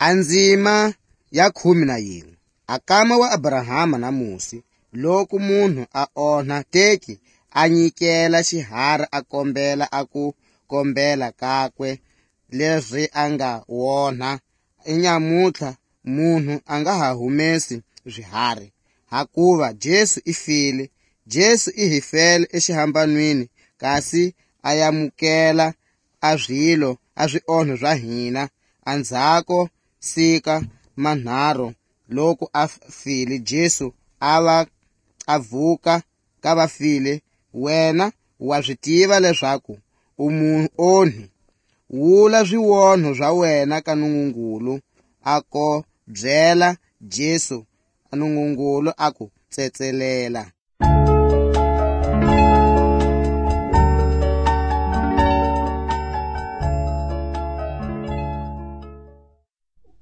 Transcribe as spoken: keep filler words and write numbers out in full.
Andzima ya khume na yin'we. Akama wa Abrahama na Musi, loko munhu a onha teki a nyikela xiharhi a kombela a ku kombela kakwe leswi a nga wona. Enyamutlha munhu a nga ha humesi swiharhi, hakuva Jesu i file. Jesu i hi fele exihambanweni, kasi a yamukela a swilo a swionho swa hina andzhako sika manharhu. Loko a file Jesu a va a vuka ka vafile. Wena wa swi tiva leswaku u muonhi. Vula swionho swa wena ka Nungungulu, a ko byela Jesu. Nungungulu a ku tsetselela.